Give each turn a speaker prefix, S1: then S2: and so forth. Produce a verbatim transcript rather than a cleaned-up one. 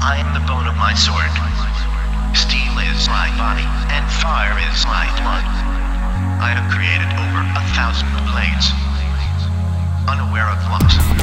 S1: I am the bone of my sword. Steel is my body, and fire is my blood. I have created over a thousand blades, unaware of what